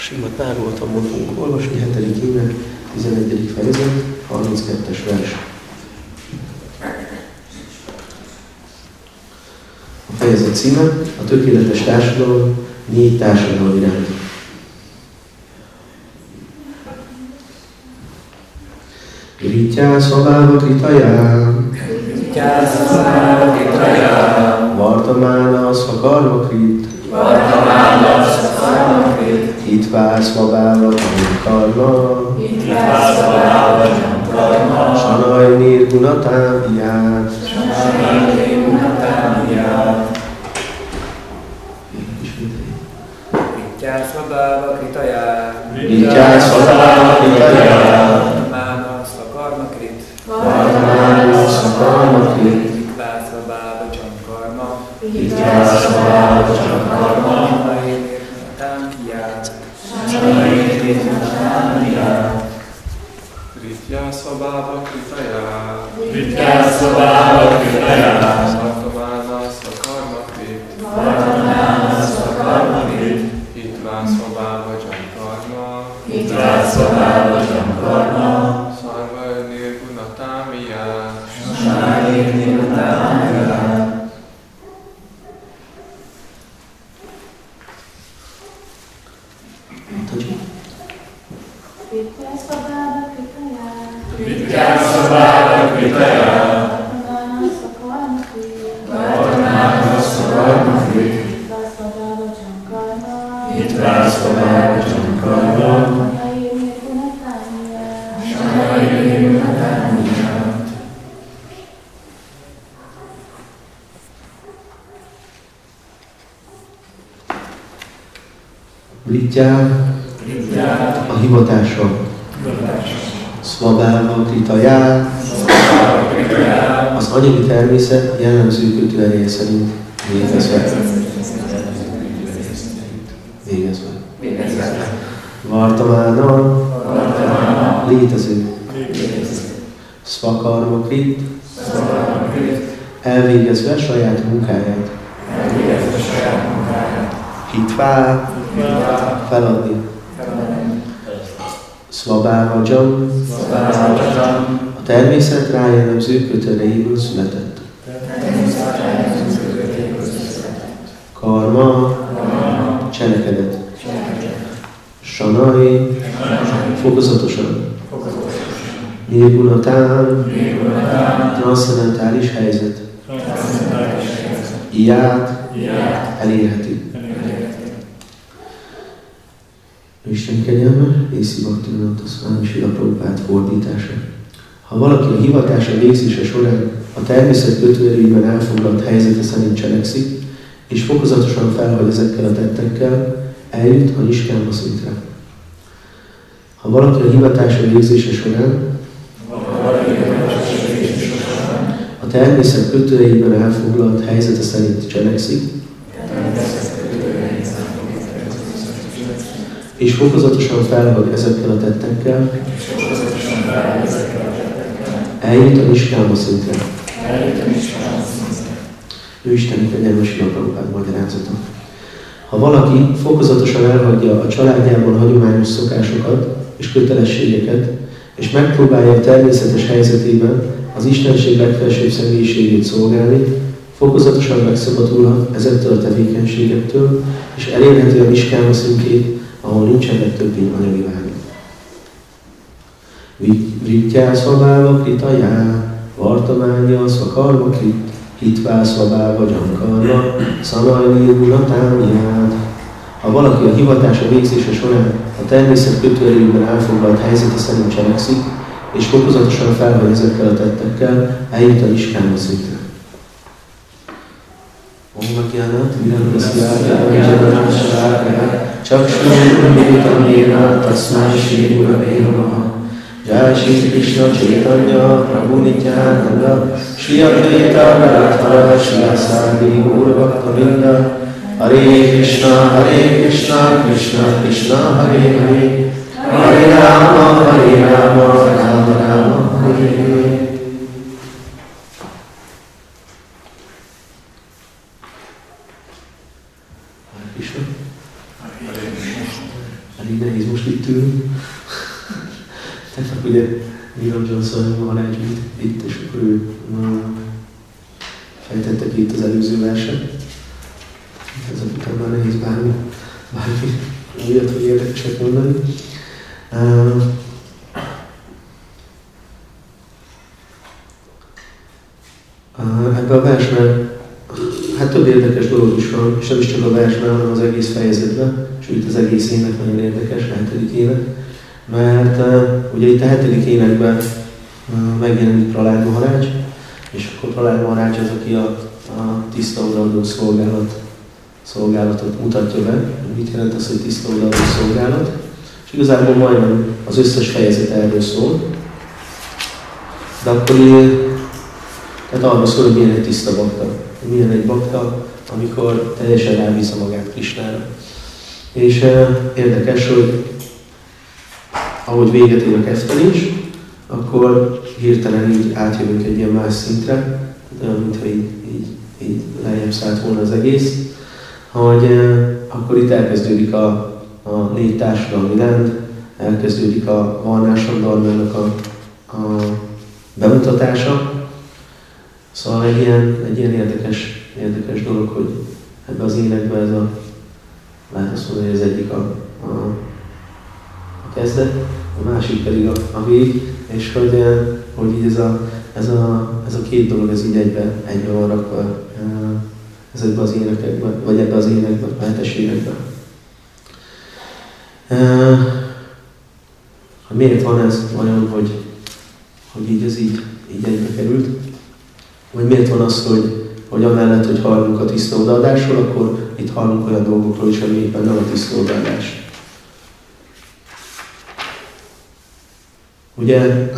Srimad Bhagavatamból fogunk olvasni, 7. íme, 11. fejezet, 32-es vers. A fejezet címe a tökéletes társadalom 4 társadalmi rend. Rityá szaválva kritajám, Vartamána szvakarma krit, Hitvá szvabáva tankarma, Sanaj nirgunatám ját. Rityá szvabáva kritajám, Vartamána szvakarma krit, Hitvá szvabáva tankarma, Rityá szvabáva kritajá, Vartamána szvakarma krit, Hitvá szvabáva tankarma, Sarva nirgunatámiyá. Rityá a hivatása, Szvabáva kritajá az anyagi természet jellemző kötőereje szerint végezve. Vartamána létező. Szvakarma krit elvégezve saját munkáját. Hitvá feladni. Szvabávajam a természet rájellemző kötelejéből született. Karma cselekedet. Sanai fokozatosan. Nirgunatán transzcendentális helyzet. Ilyát elérheti. Isten kegyelme, Észi Bhaktivinoda Szvámi Srila Prabhupád fordítása. Ha valaki a hivatása végzése során a természet kötőerőiben elfoglalt helyzete szerint cselekszik, és fokozatosan felhagy ezekkel a tettekkel, eljut a niskáma szintre. Ha valaki a hivatása végzése során a természet kötőerőiben elfoglalt helyzete szerint cselekszik, és fokozatosan felhagy ezekkel a tettekkel, eljut a niskáma szintre. Ő Isteni kegyelmes Srila Prabhupád magyarázata. Ha valaki fokozatosan elhagyja a családjában hagyományos szokásokat és kötelességeket, és megpróbálja a természetes helyzetében az Istenség legfelsőbb személyiségét szolgálni, fokozatosan megszabadulhat ezektől a tevékenységektől, és elérheti a niskáma szintjét, ahol nincsenek többé anyagi vágyak. Rityá szvabáva kritajá, Vartamánya szvakarma krit, Hitvá szvabáva jankarma, Sanaj nirgunatámiyát. Ha valaki a hivatása végzése során a természet kötőerőben elfoglalt helyzete szerint cselekszik, és fokozatosan felhagy ezekkel a tettekkel, eljut a niskáma szintre. Omagyanat virandasyája vijananasákája Csakshurumiritamena tasmai Shri Gurave Namaha. Jai Shri Krishna Chaitanya Prabhu Nityananda Shri Advaita Gadadhara Shri Asadi Gaura Bhaktavinda. Hare Krishna Krishna Krishna Hare Hare, Hare Rama Rama Rama Hare Hare. elég nehéz most itt ülni. Tehát ugye William Johnson van egy itt, és akkor ő fejtette ki itt az előző verset. Ezek után már nehéz bármi újat, hogy érdekeset mondani. Ebben a versben hát több érdekes dolog is van, és nem is csak a versben, hanem az egész fejezetben, és itt az egész ének nagyon érdekes, a 7. ének, mert ugye itt a 7. énekben megjelenik Prahlad Maharaj, és akkor Prahlad Maharaj az, aki a tiszta odaadó szolgálatot mutatja be. Mit jelent az, hogy tiszta odaadó szolgálat? És igazából majdnem az összes fejezet erről szól. De akkor tehát arról szól, hogy milyen egy tiszta bakta. Milyen egy bakta, amikor teljesen rábízza magát Krisnára. És érdekes, hogy ahogy véget ér a keftelés, akkor hirtelen így átjövünk egy ilyen más szintre, olyan, mintha így lejjebb szállt volna az egész, hogy akkor itt elkezdődik a 4 társadalmi rend, elkezdődik a Varnásam Dharmának a bemutatása. Szóval egy ilyen érdekes dolog, hogy ebben az énekben ez lehet azt mondani, hogy ez egyik a kezdet, a másik pedig a vég, és hogy így ez a két dolog ez így egybe van rakva ezekben az énekekben, vagy ebben az énekben, a 7-es énekben. Miért van ez olyan, hogy így ez így egybe került? Vagy miért van az, hogy amellett, hogy hallunk a tiszta odaadásról, akkor itt hallunk olyan dolgokról is, ami éppen nem a tiszta odaadás. Ugye,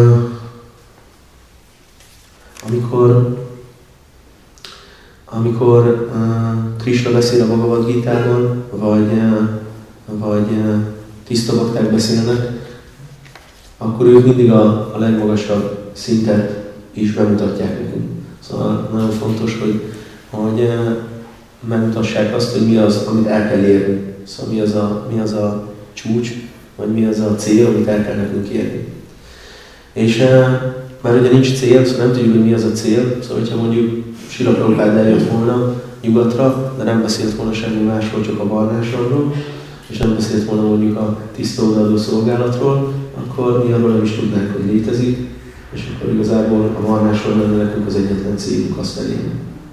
amikor Krishna beszél a Bhagavad Gitában, vagy tiszta bakták beszélnek, akkor ők mindig a legmagasabb szintet is bemutatják nekünk. Szóval nagyon fontos, hogy megmutassák azt, hogy mi az, amit el kell érni. Szóval mi az a csúcs, vagy mi az a cél, amit el kell nekünk érni. És már ugye nincs cél, szóval nem tudjuk, hogy mi az a cél. Szóval, hogyha mondjuk Srila Prabhupád eljött volna nyugatra, de nem beszélt volna semmi másról, csak a varnásról, és nem beszélt volna mondjuk a tiszta odaadó szolgálatról, akkor mi arról nem is tudnánk, hogy létezik, és akkor igazából a varnásról lenne nekünk az egyetlen célunk azt elérni.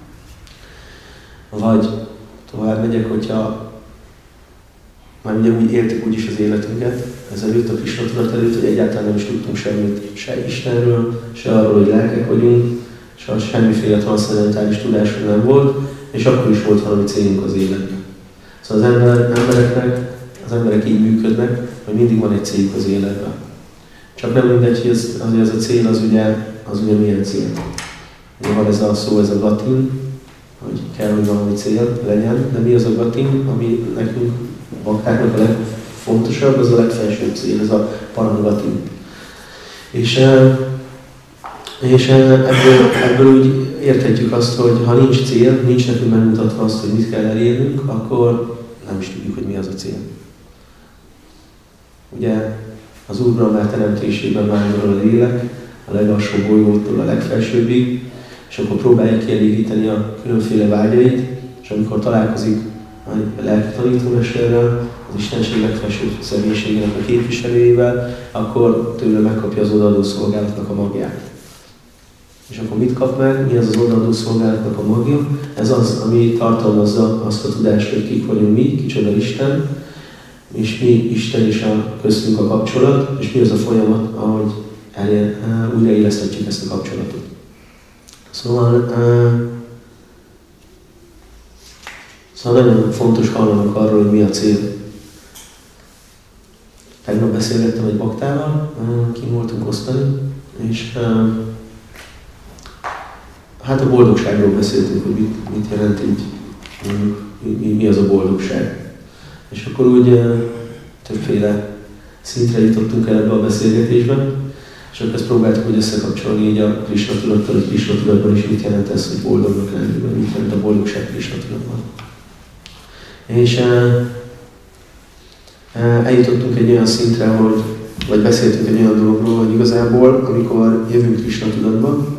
Vagy tovább megyek, hogyha már ugye úgy éltük úgyis az életünket, ezelőtt a Krishna tudat előtt, hogy egyáltalán nem is tudtunk semmit se Istenről, se arról, hogy lelkek vagyunk, se semmiféle transzcendentális tudásunk nem volt, és akkor is volt valami célunk az életben. Szóval az emberek így működnek, hogy mindig van egy céljuk az életben. Csak nem mindegy, hogy ez a cél az ugye milyen cél. Ugye van ez a szó, ez a gatin, hogy kell, hogy valami cél legyen, de mi az a gatin, ami nekünk baktáknak a legfontosabb, az a legfelsőbb cél, ez a parangatin. És ebből úgy érthetjük azt, hogy ha nincs cél, nincs nekünk megmutatva azt, hogy mit kell elérnünk, akkor nem is tudjuk, hogy mi az a cél. Ugye az Úr Brahma teremtésében vándorol a lélek, a legalsóbb bolygótól a legfelsőbbig, és akkor próbálja kielégíteni a különféle vágyait, és amikor találkozik a lelki tanítómesterrel, az Istenség legfelsőbb személyiségének a képviselőjével, akkor tőle megkapja az odaadó szolgálatnak a magját. És akkor mit kap meg? Mi az az odaadó szolgálatnak a magja? Ez az, ami tartalmazza azt a tudást, hogy kik vagyunk mi, kicsoda Isten, és mi Isten és a köztünk a kapcsolat, és mi az a folyamat, ahogy újraélesztetjük ezt a kapcsolatot. Szóval nagyon fontos hallanunk arról, hogy mi a cél. Tegnap beszélgettem egy baktával, ki voltunk osztani, és hát a boldogságról beszéltünk, hogy mit jelent így, mi az a boldogság. És akkor úgy többféle szintre jutottunk el ebbe a beszélgetésben, és akkor ezt próbáltuk úgy összekapcsolni így a Krishna tudattal, hogy Krishna tudatban is mit jelent ez, hogy boldognak lenni, vagy mit jelent a boldogság Krishna tudatban. És Eljutottunk egy olyan szintre, vagy beszéltünk egy olyan dologról, hogy igazából, amikor jövünk Krisna tudatba,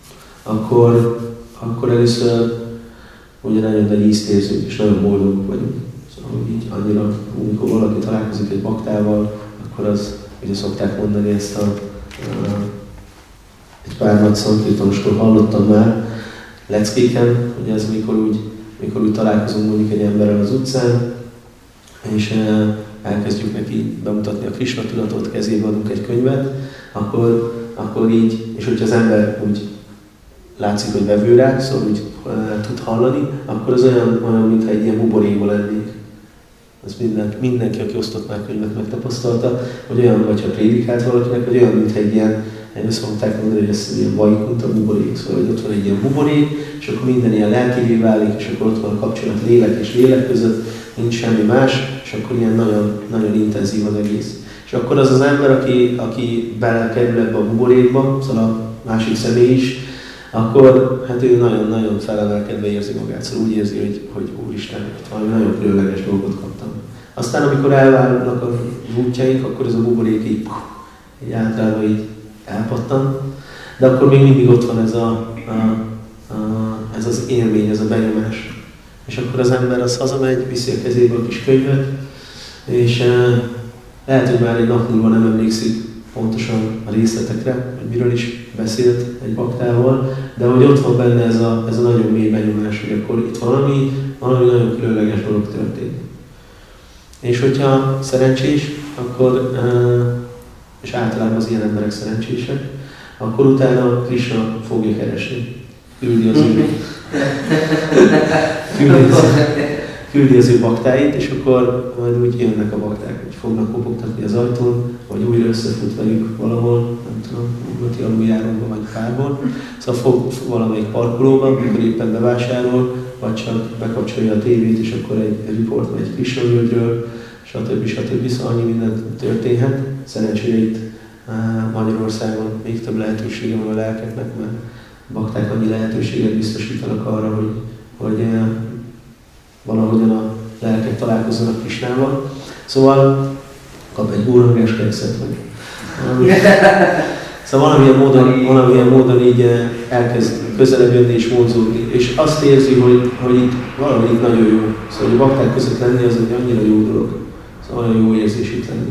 akkor először ugye nagyon nagy ízt érzünk, és nagyon boldogok vagyunk. Szóval így annyira, amikor valaki találkozik egy baktával, akkor az, ugye szokták mondani ezt egy pár nagy szankirtanostól hallottam már leckéken, hogy ez mikor úgy találkozunk mondjuk egy emberrel az utcán, és elkezdjük neki bemutatni a Krisna tudatot, kezébe adunk egy könyvet, akkor így, és hogyha az ember úgy látszik, hogy vevő rá, szóval úgy tud hallani, akkor az olyan mintha egy ilyen buborékban lennék. Ez mindenki, aki osztott már könyvet, megtapasztalta, hogy olyan, vagy ha prédikált valakinek, hogy olyan, mintha egy ilyen, ezt mondták mondani, hogy ez ilyen vajkunta buborék, szóval hogy ott van egy ilyen buborék, és akkor minden ilyen lelkivé válik, és akkor ott van a kapcsolat lélek és lélek között, nincs semmi más, és akkor ilyen nagyon, nagyon intenzív az egész. És akkor az az ember, aki belekerül ebbe a buborékba, szóval a másik személy is, akkor hát ő nagyon-nagyon felemelkedve érzi magát, szóval úgy érzi, hogy Úristen, valami nagyon különleges dolgot kaptam. Aztán amikor elválnak az útjaink, akkor ez a buborék így általában így elpattan, de akkor még mindig ott van ez az élmény, ez a benyomás. És akkor az ember az hazamegy, viszi a kezébe a kis könyvet, és lehet, hogy már egy nap múlva nem emlékszik pontosan a részletekre, hogy miről is beszélt egy baktával, de hogy ott van benne ez a nagyon mély benyomás, hogy akkor itt valami nagyon különleges dolog történik. És hogyha szerencsés, akkor, és általában az ilyen emberek szerencsések, akkor utána Krisna fogja keresni. Küldi az ő baktáit, és akkor majd úgy jönnek a bakták, hogy fognak kopogtatni az ajtón, vagy újra összefut velük valahol, nem tudom, nyugati aluljáróban vagy bárhol. Szóval fog valamelyik parkolóban, amikor éppen bevásárol, vagy csak bekapcsolja a tévét, és akkor egy riport megy Krisna-völgyről, stb. Szóval annyi minden történhet. Szerencsére itt Magyarországon még több lehetősége van a lelkeknek, mert a bakták annyi lehetőséget biztosítanak arra, hogy valahogyan a lelkek találkozzanak Krisnával. Szóval kap egy górangás kekszet, vagy szóval valamilyen módon így elkezd közelebb jönni és vonzódni, és azt érzi, hogy itt valami itt nagyon jó. Szóval a bakták között lenni az egy annyira jó dolog. Szóval olyan jó érzés itt lenni.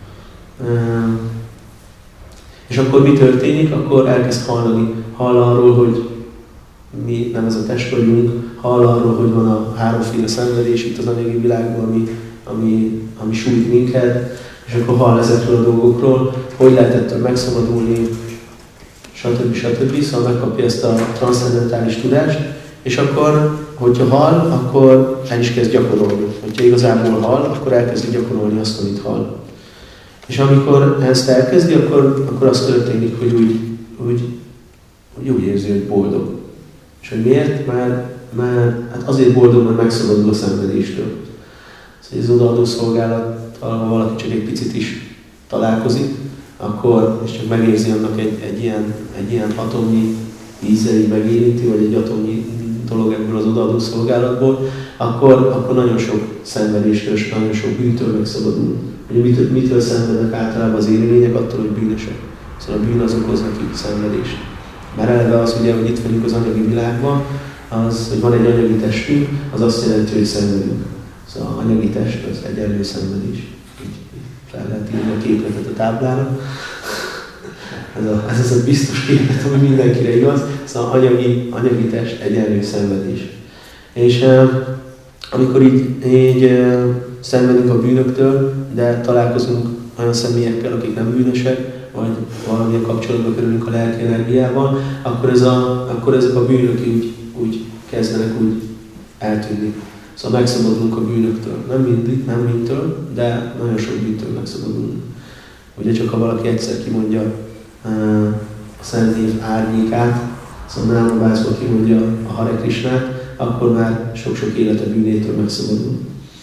És akkor mi történik? Akkor elkezd hall arról, hogy mi nem ez a test vagyunk, hall arról, hogy van a háromféle szenvedés itt az anyagi világban, ami sújt minket, és akkor hall ezekről a dolgokról, hogy lehet ettől megszabadulni, stb. Szóval megkapja ezt a transzcendentális tudást, és akkor, hogyha hall, akkor el is kezd gyakorolni. Hogyha igazából hall, akkor elkezdi gyakorolni azt, amit hall. És amikor ezt elkezdi, akkor az történik, hogy úgy érzi, hogy boldog. És hogy miért? Mert hát azért boldog, mert megszabadul a szenvedéstől. Szóval az odaadó szolgálattal, ha valaki csak egy picit is találkozik, akkor, és csak megérzi annak egy ilyen atomnyi ízei megérinti, vagy egy atomnyi dolog ebből az odaadó szolgálatból, akkor nagyon sok szenvedéstől, és nagyon sok bűntől megszabadul. Ugye mitől szenvednek általában az élőlények? Attól, hogy bűnösek. Szóval a bűn az okoz nekik szenvedést. Mert eleve az ugye, hogy itt vagyunk az anyagi világban, az, hogy van egy anyagi testünk, az azt jelenti, hogy szenvedünk. Szóval anyagi test az egyenlő szenvedés. Így fel lehet írni a képletet a táblára. Ez az a biztos képlet, ami mindenkire igaz. Szóval anyagi test egyenlő szenvedés. És amikor így szenvedünk a bűnöktől, de találkozunk olyan személyekkel, akik nem bűnösek, vagy valamilyen kapcsolatba kerülünk a lelki energiával, akkor ezek a bűnök úgy kezdenek úgy eltűnni. Szóval megszabadulunk a bűnöktől. Nem mindig, nem mindtől, de nagyon sok bűntől megszabadulunk. Ugye csak ha valaki egyszer kimondja a Szent Név árnyékát, szóval námabázva kimondja a Hare Krisnát, akkor már sok-sok élete bűnétől megszabadul.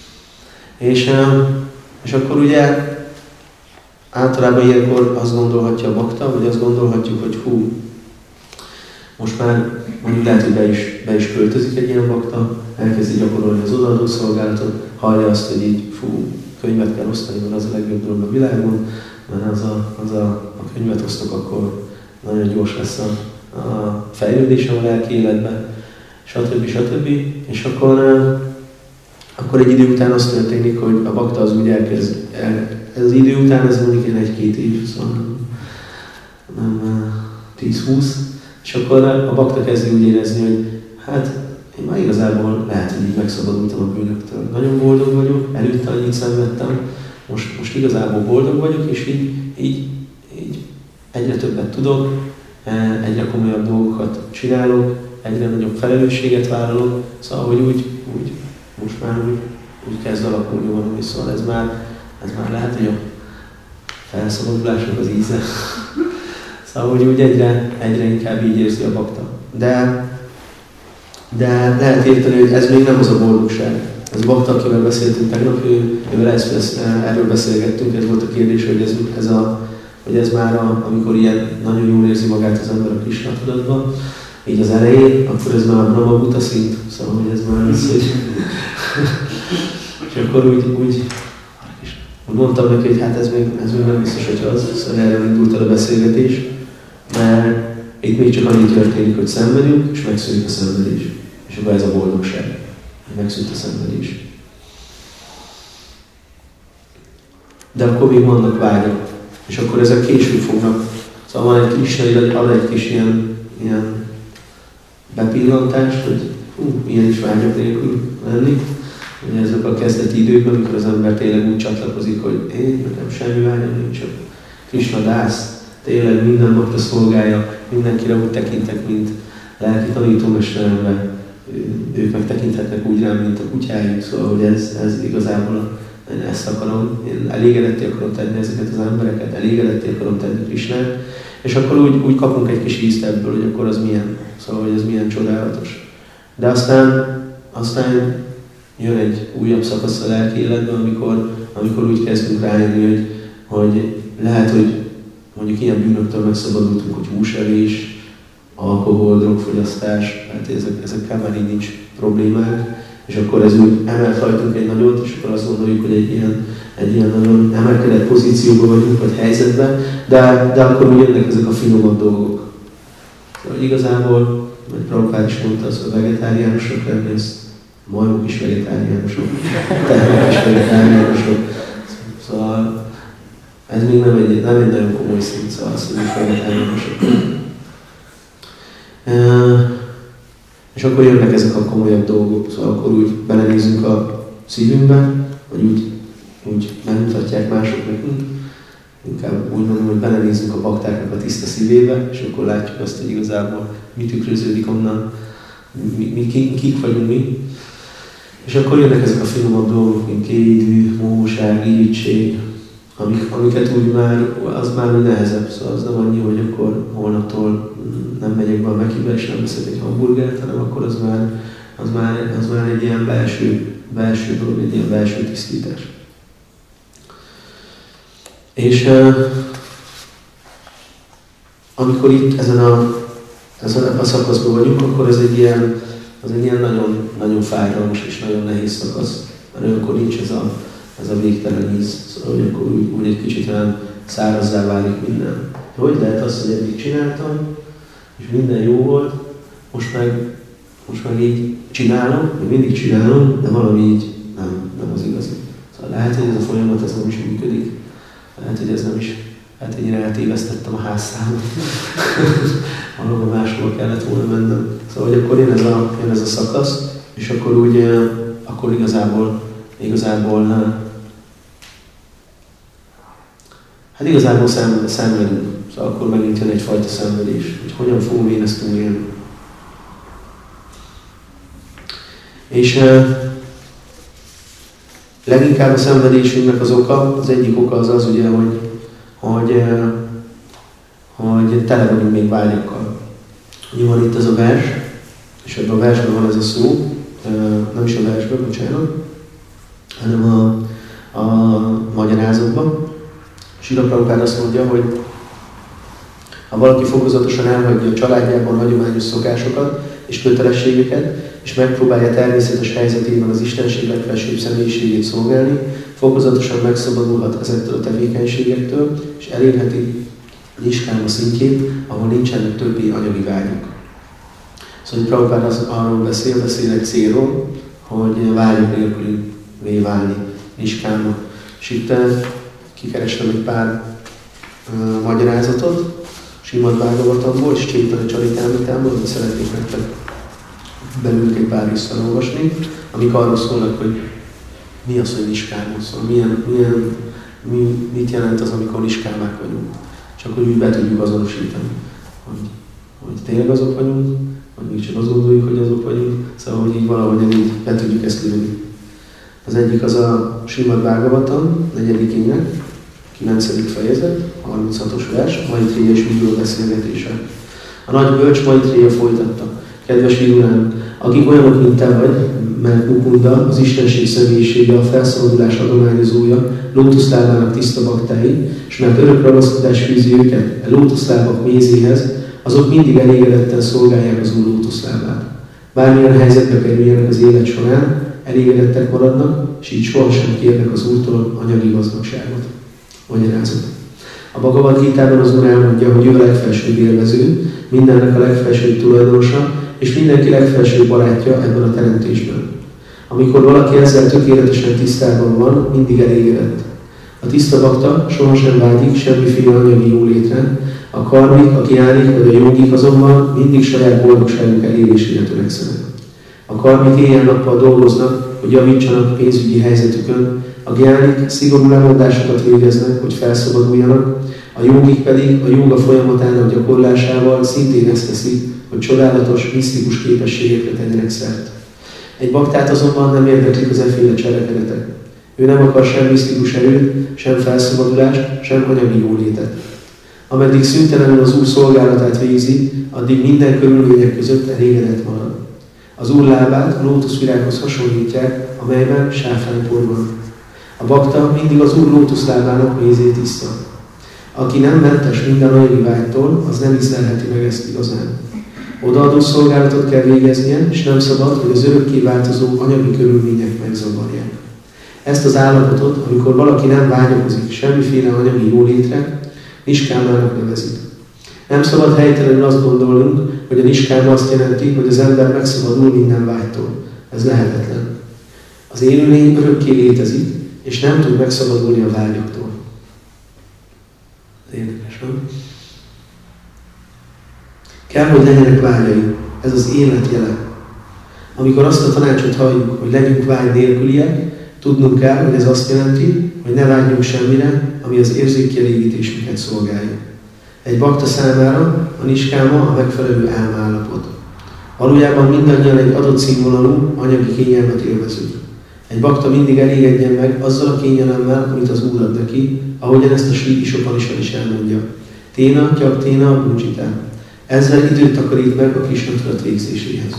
És akkor ugye általában ilyenkor azt gondolhatja a bakta, vagy azt gondolhatjuk, hogy hú, most már mondjuk lehet, hogy be is költözik egy ilyen bakta, elkezdi gyakorolni az odaadó szolgálatot, hallja azt, hogy így fú, könyvet kell osztani, mert az a legjobb dolog a világon, mert az a könyvet osztok, akkor nagyon gyors lesz a fejlődésem a lelki életben, stb. És akkor egy idő után az történik, hogy a bakta az úgy elkezd, ez az idő után, ez mondjuk ilyen 1-2 év, szóval nem 10-20, és akkor a bakta kezdi úgy érezni, hogy hát én már igazából lehet, hogy így megszabadultam a bűnöktől. Nagyon boldog vagyok, előtte annyit szenvedtem, most igazából boldog vagyok, és így egyre többet tudok, egyre komolyabb dolgokat csinálok, egyre nagyobb felelősséget vállalok, szóval hogy úgy most már úgy kezd alakulni valami, szóval ez már lehet, hogy a felszabadulásnak az íze. Szóval hogy úgy egyre inkább így érzi a bakta. De lehet érteni, hogy ez még nem az a boldogság. Ez a bakta, akivel beszéltünk tegnap, erről beszélgettünk, ez volt a kérdés, hogy ez már amikor ilyen nagyon jól érzi magát az ember a Krisna tudatban, így az elején, akkor ez már Brahma Buddha szint, szóval hogy ez már az, hogy és akkor úgy mondtam neki, hogy hát ez még nem biztos, hogy az, szóval erről indult el a beszélgetés, mert itt még csak annyi történik, hogy szenvedünk, és megszűnik a szenvedés. És akkor ez a boldogság, hogy megszűnt a szenvedés. De akkor még vannak vágyak, és akkor ezek később fognak. Szóval van egy Krisna, ad egy kis ilyen bepillantás, hogy ilyen is vágyak nélkül lenni. Ugye ezek a kezdeti időkben, amikor az ember tényleg úgy csatlakozik, hogy nekem semmi vágyam nincs, csak Krisna dász, tényleg minden bakta szolgálja, mindenkire úgy tekintek, mint lelki tanítómesteremben. Ők meg tekinthetnek úgy rám, mint a kutyájuk, szóval hogy ez igazából ezt akarom. Én elégedetté akarom tenni ezeket az embereket, elégedetté akarom tenni Krisnát, és akkor úgy kapunk egy kis ízt ebből, hogy akkor az milyen, szóval hogy ez milyen csodálatos. De aztán jön egy újabb szakasz a lelki életben, amikor úgy kezdünk rájönni, hogy lehet, hogy mondjuk ilyen bűnöktől megszabadultunk, hogy húsevés, alkohol, drogfogyasztás, hát ezekkel már így nincs problémák, és akkor ez úgy emelt rajtunk egy nagyot, és akkor azt gondoljuk, hogy egy ilyen nagyon emelkedett pozícióban vagyunk, vagy helyzetben, de akkor úgy jönnek ezek a finomabb dolgok. Szóval igazából, mert Prabhupád is mondta, az a vegetáriánusok lenni, ezt majmok is vegetáriánusok, tehenek is vegetáriánusok. Szóval ez még nem egy nagyon komoly szint, szóval azt mondjuk vegetáriánusok. És akkor jönnek ezek a komolyabb dolgok, szóval akkor úgy belenézünk a szívünkbe, vagy úgy megmutatják mások nekünk. Inkább úgy mondom, hogy belenézünk a baktáknak a tiszta szívébe, és akkor látjuk azt, hogy igazából mi tükröződik onnan, kik vagyunk mi. És akkor jönnek ezek a finomabb dolgok, mint kédű, mohóság, irigység, amiket úgy az már nehezebb, szóval az nem annyi, hogy akkor holnaptól nem megyek be a Mekibe és nem veszek egy hamburgert, hanem akkor az már egy ilyen belső dolog, egy ilyen belső tisztítás. És amikor itt ezen a szakaszban vagyunk, akkor ez egy ilyen nagyon, nagyon fájdalmas és nagyon nehéz szakasz, mert olyankor nincs ez a végtelen íz, szóval hogy akkor úgy egy kicsit olyan szárazzá válik minden. Hogy lehet az, hogy eddig csináltam, és minden jó volt, most meg így csinálom, még mindig csinálom, de valami így nem az igazi. Szóval lehet, hogy ez a folyamat ez nem is működik. Lehet, hogy ez nem is, lehet, hogy én eltévesztettem a házszámot. Valahol máshol kellett volna mennem. Szóval, hogy akkor jön ez a szakasz, és akkor igazából szenvedünk. Szóval akkor megint jön egyfajta szenvedés, hogy hogyan fogom én ezt túlélni. És leginkább a szenvedésünknek az oka, az egyik oka az ugye, hogy tele vagyunk még vágyakkal. Ugye van itt ez a vers, és ebben a versben van ez a szó, nem is a versben, bocsánat, hanem a magyarázatban. Srila Prabhupád azt mondja, hogy ha valaki fokozatosan elhagyja a családjában hagyományos szokásokat, és kötelességeket, és megpróbálja természetes helyzetében az Istenség legfelsőbb személyiségét szolgálni, fokozatosan megszabadulhat ezektől a tevékenységektől, és elérheti niskáma szintjét, ahol nincsenek többé anyagi vágyok. Szóval Prabhupád arról beszél egy célról, hogy vágyok nélkülivé válni niskáma. És itt kikerestem egy pár magyarázatot, Srimad Bhagavatamból és Chaitanya Charitamritámból, amit szeretnék nektek belőlük egy pár részt felolvasni, amik arról szólnak, hogy mi az, hogy niskáma, szóval mit jelent az, amikor niskámák vagyunk. Csak hogy úgy be tudjuk azonosítani, hogy tényleg azok vagyunk, vagy még csak azt gondoljuk, hogy azok vagyunk, szóval hogy így valahogy így be tudjuk ezt lőni. Az egyik az a Srimad Bhagavatam, 4. ének, 9. fejezet, 36-os vers, Maitréya és Vidura beszélgetése. A nagy bölcs Maitréya folytatta. Kedves Vidurám, akik olyanok, mint te vagy, mert Mukunda, az Istenség személyisége, a felszabadulás adományozója, lótuszlábának tiszta baktái, és mert örök ragaszkodás fűzi őket a lótuszlábak mézéhez, azok mindig elégedetten szolgálják az Úr lótuszlábát. Bármilyen helyzetbe kerüljenek az élet során, elégedettek maradnak, és így sohasem kérnek az Úrtól anyagi gazdagságot. Magyarázat. A Bhagavad Gitában az Úr elmondja, hogy ő a legfelsőbb élvező, mindennek a legfelsőbb tulajdonosa, és mindenki legfelsőbb barátja ebben a teremtésben. Amikor valaki ezzel tökéletesen tisztában van, mindig elégedett. A tiszta bakta sohasem vágyik semmiféle anyagi jólétre, a karmik, a gyánik vagy a jogik azonban mindig saját boldogságuk elérésére törekszenek. A karmik éjjel-nappal dolgoznak, hogy javítsanak pénzügyi helyzetükön, a gyánik szigorú lemondásokat végeznek, hogy felszabaduljanak, a jogik pedig a jóga folyamatának gyakorlásával szintén ezt teszik, hogy csodálatos, misztikus képességekre tegyenek szert. Egy baktát azonban nem érdeklik az efféle cselekedetek. Ő nem akar sem misztikus erőt, sem felszabadulást, sem anyagi jólétet. Ameddig szüntelenül az Úr szolgálatát végzi, addig minden körülmények között elégedett marad. Az Úr lábát a lótuszvirághoz hasonlítják, amelyben sáfránypor van. A bakta mindig az Úr lótuszlábának mézét iszta. Aki nem mentes minden anyagi vágytól, az nem ízlelheti meg ezt igazán. Odaadó szolgálatot kell végeznie, és nem szabad, hogy az örökké változó anyagi körülmények megzavarják. Ezt az állapotot, amikor valaki nem vágyakozik semmiféle anyagi jólétre, niskámának nevezik. Nem szabad helytelenül azt gondolnunk, hogy a niskáma azt jelenti, hogy az ember megszabadul minden vágytól. Ez lehetetlen. Az élőlény örökké létezik, és nem tud megszabadulni a vágyaktól. Érdekes, nem? Kell, hogy legyenek vágyai. Ez az élet jele. Amikor azt a tanácsot halljuk, hogy legyünk vágy nélküliek, tudnunk kell, hogy ez azt jelenti, hogy ne vágyjunk semmire, ami az érzékkielégítésünket szolgálja. Egy bakta számára a niskáma a megfelelő álmállapot. Valójában mindannyian egy adott színvonalú anyagi kényelmet élvezünk. Egy bakta mindig elégedjen meg azzal a kényelemmel, amit az Úr ad neki, ahogyan ezt a Sri Isopanishad is elmondja. Téna, tyak téna, búcsitá. Ezzel időt takarít meg a Krisna tudat végzéséhez.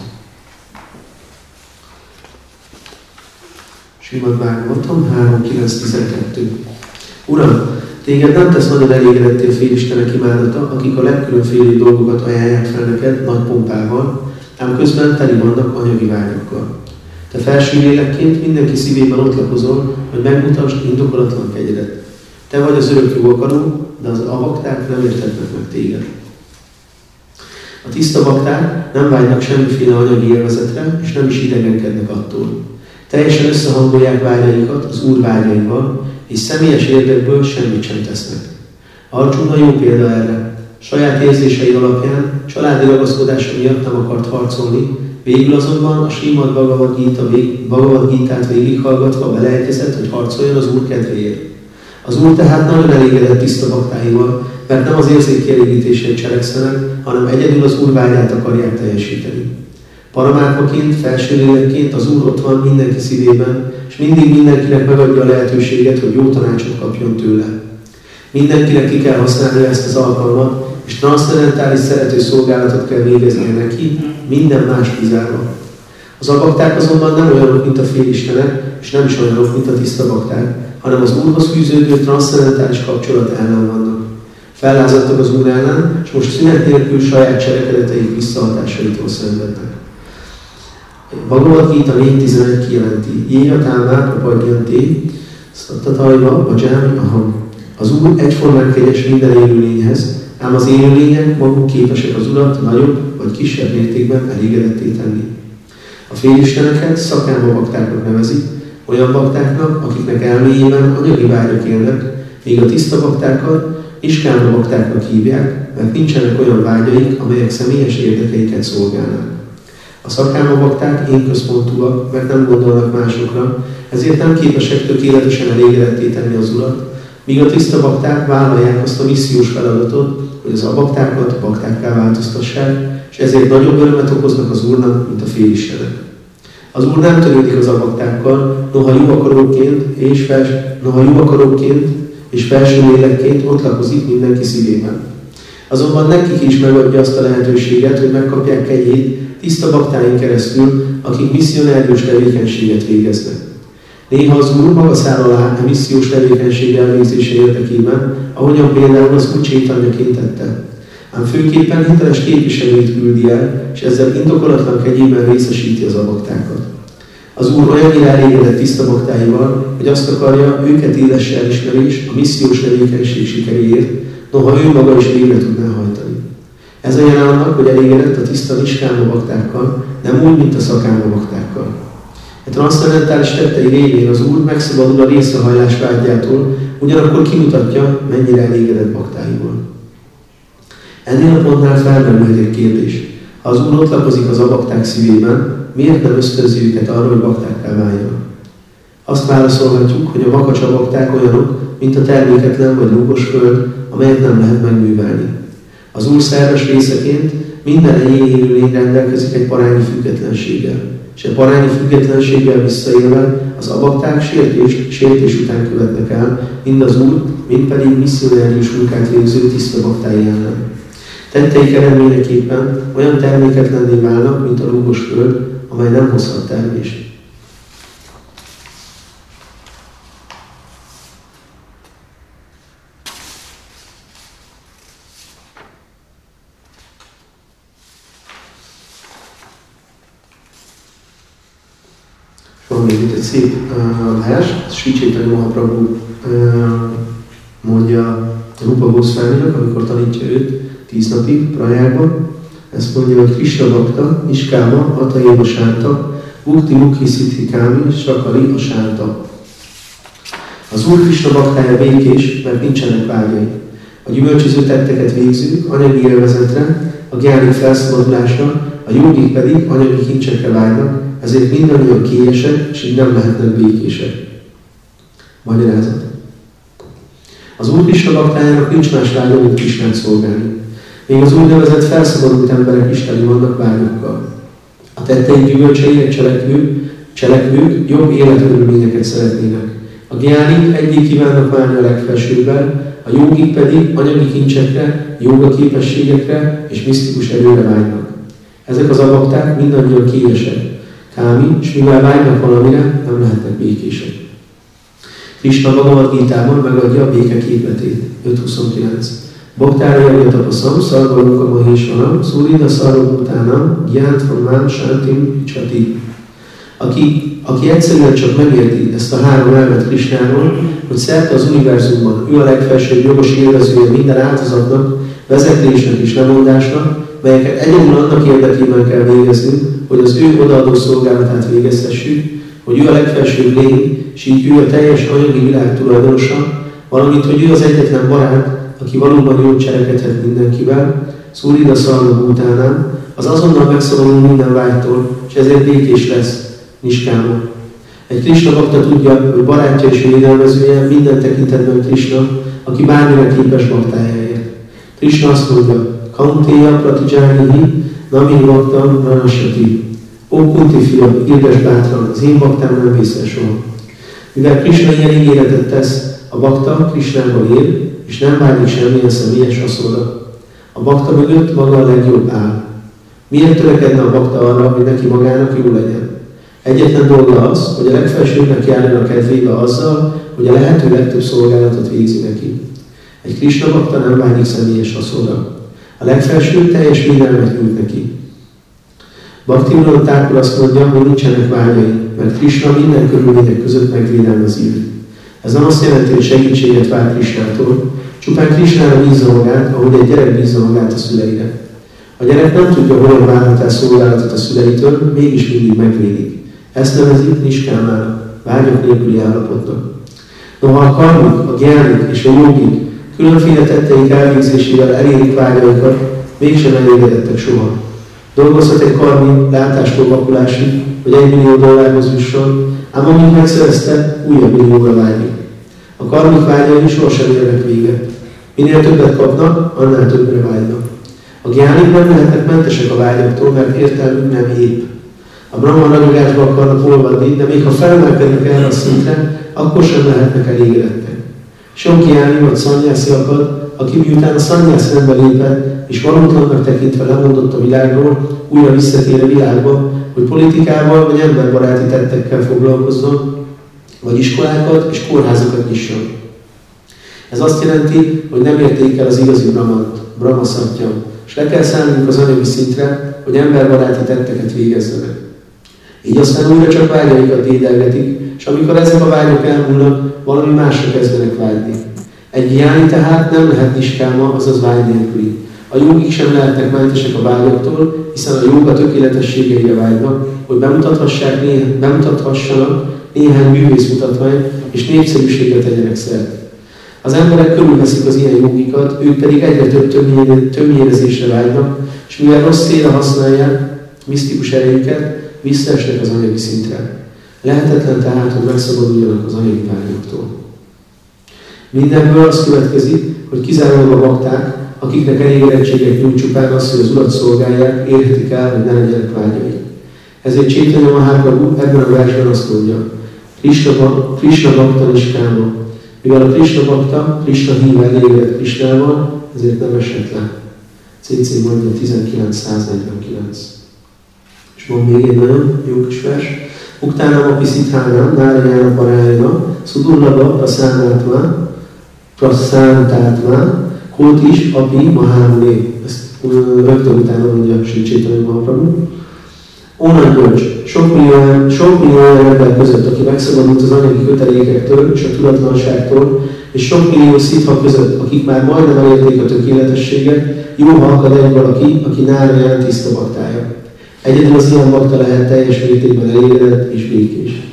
Srimad Bhagavatam 3.9.12. Uram, téged nem tesz nagyon elégedetté a félistenek imádata, akik a legkülönfélébb dolgokat ajánlják fel neked nagy pompával, ám közben teli vannak anyagi vágyakkal. Te felső lélekként mindenki szívében ott lakozol, hogy megmutasd indokolatlan kegyedet. Te vagy az örök jó akaró, de az bakták nem értetnek meg téged. A tiszta bakták nem vágynak semmiféle anyagi élvezetre, és nem is idegenkednek attól. Teljesen összehangolják vágyaikat az Úr vágyaival, és személyes érdekből semmit sem tesznek. Arjuna jó példa erre. Saját érzései alapján, családi ragaszkodása miatt nem akart harcolni, végül azonban a Srimad Bhagavad Gitát végighallgatva beleegyezett, hogy harcoljon az Úr kedvéért. Az Úr tehát nagyon elégedett tiszta baktáival, mert nem az érzékkielégítésért cselekszenek, hanem egyedül az Úr vágyát akarják teljesíteni. Paramátmaként, felső lélekként az Úr ott van mindenki szívében, és mindig mindenkinek megadja a lehetőséget, hogy jó tanácsot kapjon tőle. Mindenkinek ki kell használni ezt az alkalmat, és transzcendentális szerető szolgálatot kell végeznie neki, minden más kizárva. Az abakták azonban nem olyanok, mint a félistenek, és nem is olyanok, mint a tiszta bakták, hanem az Úrhoz fűződő transzcendentális kapcsolat ellen vannak. Fellázadtak az Úr ellen, és most szünet nélkül saját cselekedeteik visszahatásaitól szenvednek. Bhagavad Gita 4.11 kijelenti, Jéjatává prapagyanté, sztatajva, bhajámi aham. Az Úr egyformán kegyes minden élőlényhez, ám az élőlények maguk képesek az Urat nagyobb vagy kisebb mértékben elégedetté tenni. A félisteneket szakáma baktáknak nevezik, olyan baktáknak, akiknek elméjében anyagi vágyak élnek, míg a tiszta baktákat niskáma baktáknak hívják, mert nincsenek olyan vágyaik, amelyek személyes érdekeiket szolgálnak. A szakáma bakták én központúak, mert nem gondolnak másokra, ezért nem képesek tökéletesen elégedetté tenni az Urat, míg a tiszta bakták vállalják azt a missziós feladatot, hogy az abaktákat baktákká változtassák, és ezért nagyobb örömet okoznak az Úrnak, mint a félistenek. Az Úr nem törődik az abaktákkal, noha jó akaróként és felső lélekként ott lakozik mindenki szívében. Azonban nekik is megadja azt a lehetőséget, hogy megkapják kegyét tiszta baktáin keresztül, akik misszionárius tevékenységet végeznek. Néha az Úr maga száll alá a missziós tevékenység elvégzése érdekében, ahogyan például az Úr Csétanyaként tette. Ám főképpen hiteles képviselőit küldi el, és ezzel indokolatlan kegyében részesíti az abaktákat. Az Úr olyannyira elégedett tiszta baktáival, hogy azt akarja, őket élesse elismerés a missziós tevékenység sikeréért, noha ő maga is végre tudná hajtani. Ez a jel annak, hogy elégedett a tiszta niskáma baktákkal, nem úgy, mint a szakáma baktákkal. A transzcendentális tettei révén az Úr megszabadul a részrehajlás vágyától, ugyanakkor kimutatja, mennyire elégedett baktáival. Ennél a pontnál felmerülhet egy kérdés. Ha az Úr ott lakozik az abakták szívében, miért nem ösztönzi őket arra, hogy baktákká váljanak? Azt válaszolhatjuk, hogy a makacs abakták olyanok, mint a terméketlen vagy lúgos föld, amelyet nem lehet megművelni. Az Úr szerves részeként minden egyéni élőlény rendelkezik egy parányi függetlenséggel, és a parányi függetlenséggel visszaélve az abakták sértés után követnek el, mind az Úr, mind pedig misszionárius munkát végző tiszta baktái ellen. Tetteik eredményeképpen olyan terméketlenné válnak, mint a lúgos föld, amely nem hozhat termést. Van még itt egy szép vers, Sri Chaitanya Mahaprabhu mondja Rupa Goswaminak, amikor tanítja őt 10 napig Prajágban. Ezt mondja, hogy Krishna Bakta, Niskáma, Ataiva Sánta, Bukti Mukhi Siddhi Kámi, Sakari a Sánta. Az Úr Krishna Baktája békés, mert nincsenek vágyai. A gyümölcsöző tetteket végzők anyagi élvezetre, a gyárik felszabadulásra, a jogik pedig anyagi kincsekre vágynak, ezért mindannyian kélyesek, és így nem lehetnek békések. Magyarázat. Az Úr Krishna Baktájának nincs más vágya, mint Krishnát szolgálni. Még az úgynevezett felszabadult emberek is teli vannak vágyokkal. A tetteik gyümölcseinek cselekvők jobb életkörülményeket szeretnének. A gyánik egyik kívánnak válni a legfelsőbbel, a jogik pedig anyagi kincsekre, jóga képességekre és misztikus erőre vágynak. Ezek az abakták mindannyian kélyesek. Kámi, és mivel vágynak valamire, nem lehetnek békések. Krishna Bhagavad Gitában megadja a béke képletét. 5.29. Baktára javjatapaszam, szarvaluka mahésvanam, szúrida szarvabhutánam, gyántvanám sántim csati. Aki egyszerűen csak megérti ezt a 3 elvet Krishnáról, hogy szerte az univerzumban ő a legfelsőbb jogos élvezője minden áldozatnak, vezetésnek és lemondásnak, melyeket egyedül annak érdekében kell végeznünk, hogy az ő odaadó szolgálatát végezhessük, hogy ő a legfelsőbb lény, és így ő a teljes anyagi világ tulajdonosa, valamint, hogy ő az egyetlen barát, aki valóban jól cselekedhet mindenkivel, Szúrida Szarvabhutánám, az azonnal megszabadul minden vágytól, és ezért békés lesz, Niskáma. Egy Krishna bakta tudja, hogy barátja és védelmezője minden tekintetben Krishna, aki bármire képes baktájáért. Krishna azt mondja, Kaunteya Pratijanihi, Nami Baktam Ranasati. Ó Kunti fia, érdes bátran, az én baktám nem vészel soha. Mivel Krishna ilyen ígéretet tesz, a bakta Krishnában él, és nem vágyik semmilyen személyes haszonra. A bakta mögött maga a legjobb áll. Miért törekedne a bakta arra, hogy neki magának jó legyen? Egyetlen dolga az, hogy a legfelsőbbnek járjon a kedvébe azzal, hogy a lehető legtöbb szolgálatot végzi neki. Egy Krisna bakta nem vágyik személyes haszonra. A legfelső teljes védelmet nyújt neki. Bhaktivinoda Thakur azt mondja, hogy nincsenek vágyai, mert Krisna minden körülmények között megvédelmezi őt. Ez nem azt jelenti, hogy segítséget vár Krisnától, csupán Krisnára bízza magát, ahogy egy gyerek bízza magát a szüleire. A gyerek nem tudja, hogyan várhat el szolgálatot a szüleitől, mégis mindig megvédik. Ezt nevezik niskámának, vágyok nélküli állapotnak. Noha a karmik, a gyánik és a jogik különféle tetteik elvégzésével elérik vágyaikat, mégsem elégedettek soha. Dolgozhat egy karmi látástól vakulásig, hogy $1 millió jusson, ám amint megszerezte, újabb millióra vágyik. A karmik vágyai sohasem érnek véget. Minél többet kapnak, annál többre vágynak. A gyánik nem lehetnek mentesek a vágyaktól, mert értelmük nem épp. A brahma ragyogásba akarnak olvadni, de még ha felemelkednek erre a szintre, akkor sem lehetnek elégedettek. Sok gyáni vagy szanyászi akad, aki miután a szanyász rendbe lépett, és valótlannak tekintve lemondott a világról, újra visszatér a világba, hogy politikával vagy emberbaráti tettekkel foglalkozzon, vagy iskolákat és kórházakat nyisson. Ez azt jelenti, hogy nem érték el az igazi brahmant, brahma szattyam, és le kell szállnunk az anyagi szintre, hogy emberbaráti tetteket végezzenek. Így aztán újra csak vágyaikat dédelgetik, és amikor ezek a vágyok elmúlnak, valami másra kezdenek vágyni. Egy gyáni tehát nem lehet niskáma, azaz vágy nélküli. A jogik sem lehetnek mentesek a vágyaktól, hiszen a jóga tökéletességeire vágynak, hogy bemutathatsanak néhány művészmutatványt, és népszerűséget tegyenek szert. Az emberek körülveszik az ilyen jogikat, ők pedig egyre több többnyérezésre vágynak, és mivel rossz célra használják misztikus erejüket, visszaesnek az anyagi szintre. Lehetetlen tehát, hogy megszabaduljanak az anyagi vágyaktól. Mindenből az következik, hogy kizárólag a bakták, akiknek elégedettséget nyújt csupán az, hogy az Urat szolgálják, érhetik el, hogy ne legyenek vágyai. Ezért Chaitanya Mahaprabhu ebben a versben azt mondja, Krishna bakta niskáma. Mivel a Krishna bakta, Krishna híve elégedett Krishnával, ezért nem esett le. CC mondja 1949. És van még egy nagyon jó kis vers. Uktánam api szithánam, nárajána parájana, szudurlaba praszántatma, kót is api mahámulé. Ezt rögtön utána mondja Sri Chaitanya Mahaprabhu. Onnan bölcs, sok millió olyan ember között, aki megszabadult az anyagi kötelékektől és a tudatlanságtól, és sok millió szitha között, akik már majdnem elérték a tökéletességet, jó, ha akad egy valaki, aki náraján tiszta baktája. Egyedül az ilyen bakta lehet teljes mértékben elégedett és békés.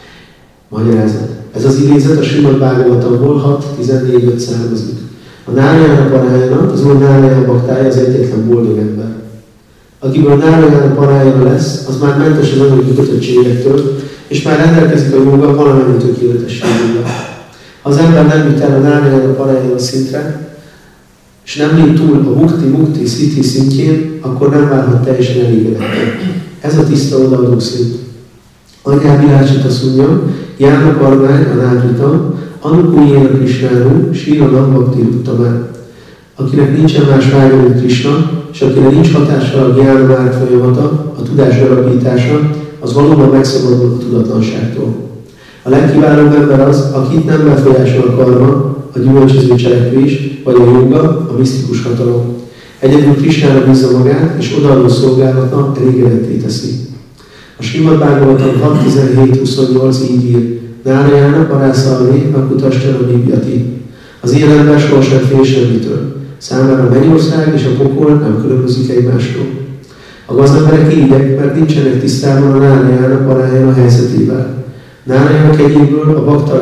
Magyarázat. Ez az idézet a Srimad Bhagavatamból 6.14.5 származik. A Nárajana parájana, az úr Nárajana baktája az egyetlen boldog ember. Akiből Nárajana parájana lesz, az már mentes az anyagi kötöttségektől, és már rendelkezik a jóga valamennyi tökéletességével. Ha az ember nem jut el a Nárajana parájana szintre, és nem lép túl a mukti sziti szintjén, akkor nem várhat teljesen elégedettek. Ez a tiszta odaadó szint. Anyá Virácsit azt mondja, Jána Karmány, a Nádritam, Anukújéna Krisnánu, Síranam Bhakti Uttamán. Akinek nincsen más vágya, mint Krisna, és akinek nincs hatással a gyána márk folyamata, a tudás alapítása, az valóban megszabadul a tudatlanságtól. A legkiválóbb ember az, akit nem befolyásol a karma, a gyümölcsöző cselekvés, vagy a jóga, a misztikus hatalom. Egyedül Krisnára bízza magát, és odaadó szolgálata elégedetté teszi. A Srimad Bhagavatam 6.17.28 így ír, Nárajana parászalvé, akutastana bibjati. Az ilyen ember sohasem fél semmitől. Számára a mennyország és a pokol nem különbözik egymásról. A gazemberek irigyek, mert nincsenek tisztában a Nárajana parájana helyzetével. Nárajana kegyéből a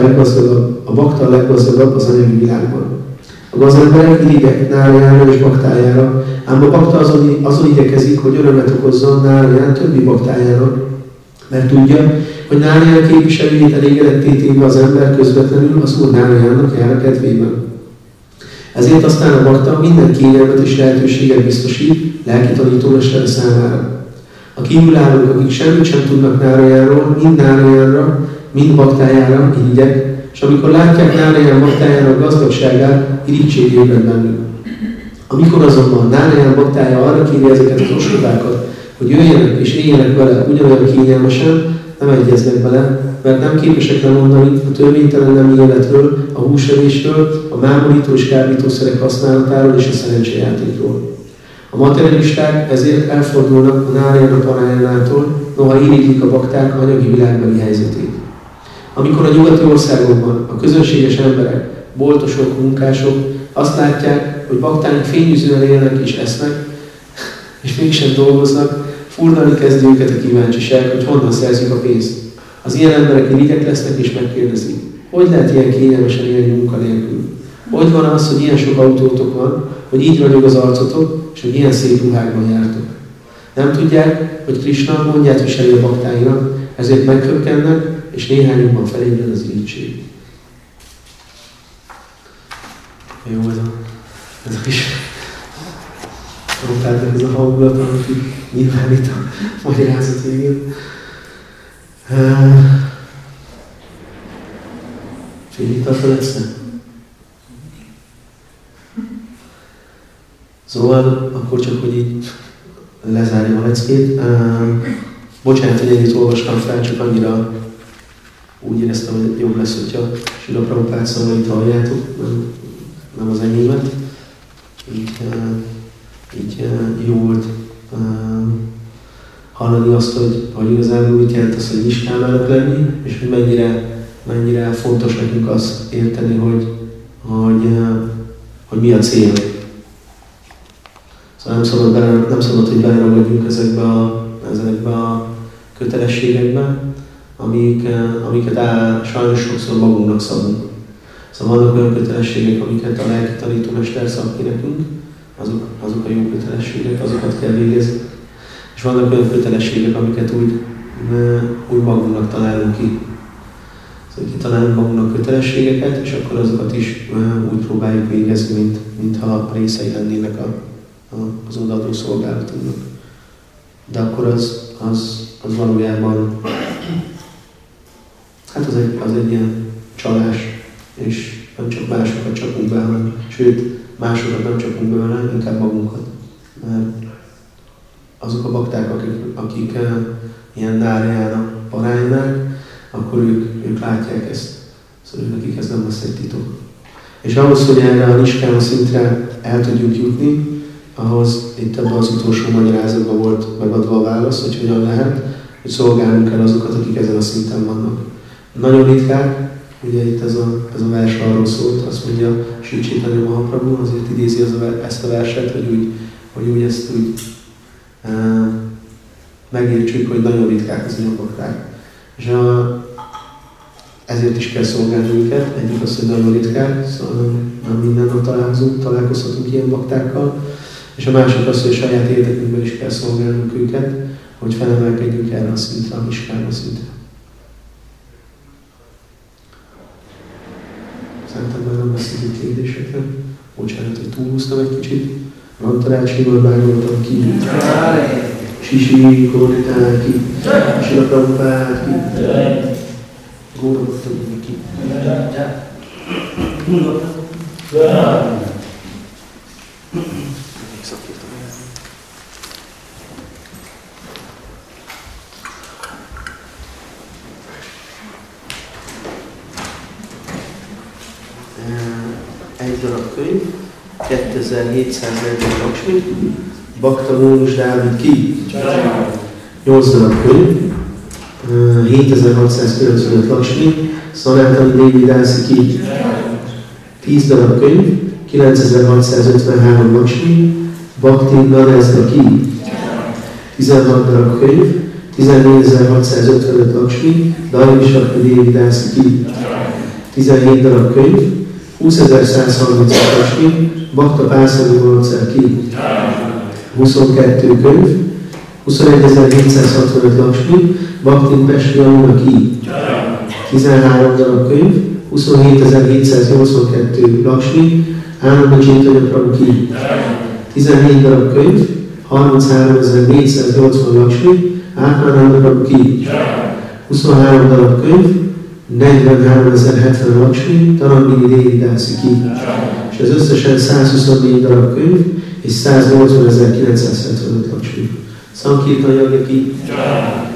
bakta a leggazdagabb az anyagi világban. A gazemberek irigyek Nárajana és baktájára, ám a bakta azon igyekezik, hogy örömet okozzon Nárajana többi baktájának, mert tudja, hogy Nárajana képviselőjét elégedetté téve az ember közvetlenül az Úr Nárajának jár a kedvében. Ezért aztán a bakta minden kényelmet és lehetőséget biztosít lelki tanítómestere számára. A kívülállók, akik semmit sem tudnak Nárajáról, mind Nárajánra, mind baktájára irigyek, és amikor látják Náraján baktájának gazdagságát, irigység ébred bennük. Amikor azonban Náraján baktája arra kéri ezeket az ostobákat, hogy jöjjenek és éljenek vele ugyanolyan kényelmesen, nem egyeznek bele, mert nem képesek lemondani a törvénytelen nemi életről, a húsevésről, a mámorító és kábítószerek használatáról és a szerencsejátékról. A materialisták ezért elfordulnak a Nárayana Parayánától, noha irigylik a bakták anyagi világbeli helyzetét. Amikor a nyugati országokban a közönséges emberek, boltosok, munkások azt látják, hogy baktáink fényűzően élnek és esznek, és mégsem dolgoznak, furdalni kezdi őket a kíváncsiság, hogy honnan szerzik a pénzt. Az ilyen emberek irigyek lesznek és megkérdezik, hogy lehet ilyen kényelmesen élni munkanélkül? Hogy van az, hogy ilyen sok autótok van, hogy így ragyog az arcotok, és hogy ilyen szép ruhákban jártok? Nem tudják, hogy Krishna mondját viseli a baktáinak, ezért meghökkennek, és néhányukban felébred az irigység. Jó, ez a kis Prabhupádnak ez a hangulat, amit nyilvánít a magyarázat végén. Félig tartva lesz-e? Szóval akkor csak, hogy így lezárjam a leckét. Bocsánat, hogy ennyit olvastam fel, csak annyira úgy éreztem, hogy jobb lesz, hogyha Srila Prabhupád szavait halljátok, nem az enyémet. Így jó volt hallani azt, hogy igazából mit jelent az, hogy niskámának lenni, és hogy mennyire fontos nekünk azt érteni, hogy mi a cél. Szóval nem szabad, hogy beleragadjunk ezekbe a kötelességekbe, amiket sajnos sokszor magunknak szabunk. Szóval vannak olyan kötelességek, amiket a lelki tanítómester szab ki nekünk, azok a jó kötelességek, azokat kell végezni. És vannak olyan kötelességek, amiket úgy magunknak találunk ki. Szóval kitalálunk magunknak kötelességeket, és akkor azokat is úgy próbáljuk végezni, mintha részei lennének az odaadó szolgálatunknak. De akkor az valójában, hát az egy ilyen csalás, és nem csak másokat csapunk be, hanem sőt, másokat nem csapunk be, hanem inkább magunkat. Mert azok a bakták, akik ilyen Nárayana Parayánák, akkor ők látják ezt. Szóval nekik ez nem lesz egy titok. És ahhoz, hogy erre a niskáma szintre el tudjuk jutni, ahhoz itt ebben az utolsó magyarázatban volt megadva a válasz, hogy hogyan lehet, hogy szolgálnunk kell azokat, akik ezen a szinten vannak. Nagyon ritkák, ugye itt ez a vers arról szólt, azt mondja Sri Chaitanya Mahaprabhu, azért idézi ezt a verset, hogy úgy ezt úgy megértsük, hogy nagyon ritkák az ilyen bakták. És ezért is kell szolgálni őket. Egyik az, hogy nagyon ritkák, szóval nem minden nap találkozhatunk ilyen baktákkal. És a másik az, hogy a saját érdekünkben is kell szolgálnunk őket, hogy felemelkedjünk erre a szintre, a niskáma szintre. Szerintem már nem lesz így kérdésekre. Bocsánat, hogy túlhúztam egy kicsit. Rantarácsival bároltam ki. Sisi, Góritál ki. Srila Prabhupád ki. Góragot tudni ki. Egy darab könyv, 2740 Lakshmi, Bhakta Mónus Dávid ki. 8 darab könyv, 7695 Lakshmi, Sanatani Devi Dasi ki. 10 darab könyv, 9653 Lakshmi, Bhakti Nadezda ki. 16 darab könyv, 14655 Lakshmi, Dali Shakti Devi Dasi ki. 17 darab könyv, 20130 Lakshmi, Bhakta Pászani Malcer ki. 22 könyv, 21765 Lakshmi, Bhakti Pesti Amuna ki. 13 darab könyv, 27782 Lakshmi, Ánanda Chaitanya Prabhu ki. 14 darab könyv, 33480 Lakshmi, Átmánanda Prabhu ki. 23 darab könyv, 43070 Lakshmi, Tarambini Devi Dasi ki. És az összesen 124 darab könyv, és 180.975 Lakshmi. Sankirtan Yagya ki.